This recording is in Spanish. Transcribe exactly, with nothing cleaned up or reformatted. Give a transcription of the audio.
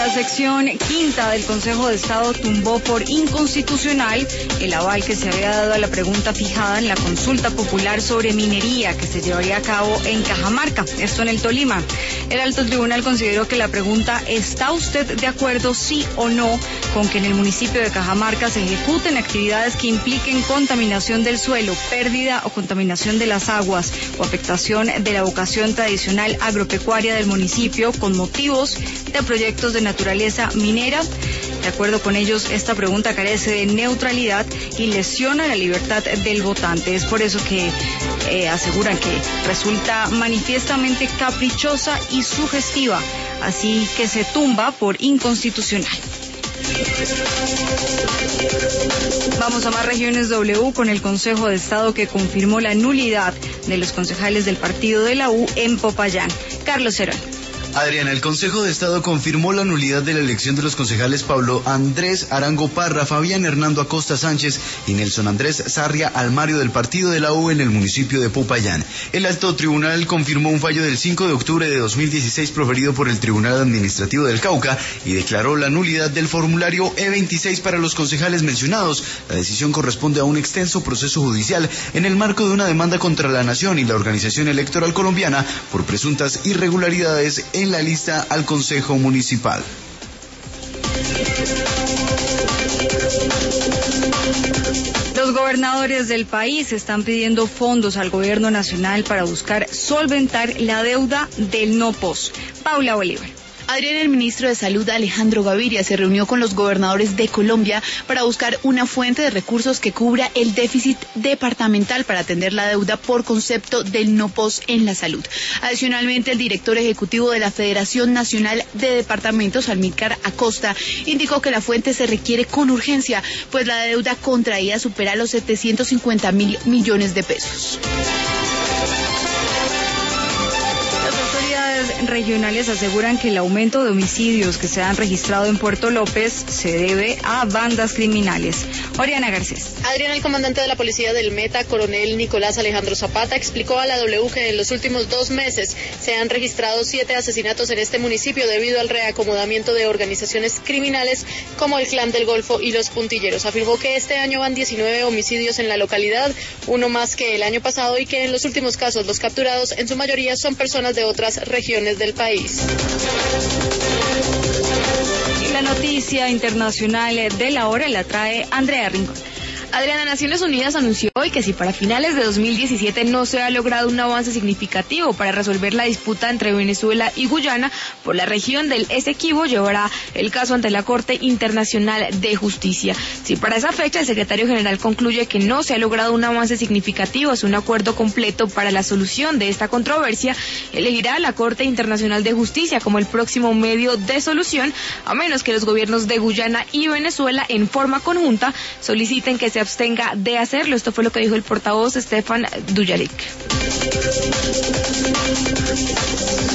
La sección quinta del Consejo de Estado tumbó por inconstitucional el aval que se había dado a la pregunta fijada en la consulta popular sobre minería que se llevaría a cabo en Cajamarca, esto en el Tolima. El alto tribunal consideró que la pregunta ¿está usted de acuerdo, sí o no, con que en el municipio de Cajamarca se ejecuten actividades que impliquen contaminación del suelo, pérdida o contaminación de las aguas o afectación de la vocación tradicional agropecuaria del municipio con motivos de proyectos de naturaleza minera? De acuerdo con ellos, esta pregunta carece de neutralidad y lesiona la libertad del votante. Es por eso que eh, aseguran que resulta manifiestamente caprichosa y sugestiva, así que se tumba por inconstitucional. Vamos a más regiones W con el Consejo de Estado que confirmó la nulidad de los concejales del partido de la U en Popayán. Carlos Cerón. Adriana, el Consejo de Estado confirmó la nulidad de la elección de los concejales Pablo Andrés Arango Parra, Fabián Hernando Acosta Sánchez y Nelson Andrés Sarria Almario del partido de la U en el municipio de Popayán. El alto tribunal confirmó un fallo del cinco de octubre de dos mil dieciséis proferido por el Tribunal Administrativo del Cauca y declaró la nulidad del formulario E veintiséis para los concejales mencionados. La decisión corresponde a un extenso proceso judicial en el marco de una demanda contra la Nación y la Organización Electoral Colombiana por presuntas irregularidades en en la lista al Consejo Municipal. Los gobernadores del país están pidiendo fondos al gobierno nacional para buscar solventar la deuda del no P O S. Paula Bolívar. Adrián, el ministro de Salud, Alejandro Gaviria, se reunió con los gobernadores de Colombia para buscar una fuente de recursos que cubra el déficit departamental para atender la deuda por concepto del no P O S en la salud. Adicionalmente, el director ejecutivo de la Federación Nacional de Departamentos, Amílcar Acosta, indicó que la fuente se requiere con urgencia, pues la deuda contraída supera los setecientos cincuenta mil millones de pesos. Regionales aseguran que el aumento de homicidios que se han registrado en Puerto López se debe a bandas criminales. Oriana Garcés. Adrián, el comandante de la policía del Meta, coronel Nicolás Alejandro Zapata, explicó a la W que en los últimos dos meses se han registrado siete asesinatos en este municipio debido al reacomodamiento de organizaciones criminales como el Clan del Golfo y los Puntilleros. Afirmó que este año van diecinueve homicidios en la localidad, uno más que el año pasado, y que en los últimos casos los capturados en su mayoría son personas de otras regiones del país. Y la noticia internacional de la hora la trae Andrea Rincón. Adriana, Naciones Unidas anunció hoy que si para finales de dos mil diecisiete no se ha logrado un avance significativo para resolver la disputa entre Venezuela y Guyana por la región del Esequibo, llevará el caso ante la Corte Internacional de Justicia. Si para esa fecha el secretario general concluye que no se ha logrado un avance significativo hacia un acuerdo completo para la solución de esta controversia, elegirá a la Corte Internacional de Justicia como el próximo medio de solución, a menos que los gobiernos de Guyana y Venezuela en forma conjunta soliciten que se abstenga de hacerlo. Esto fue lo que dijo el portavoz Stefan Dujarric.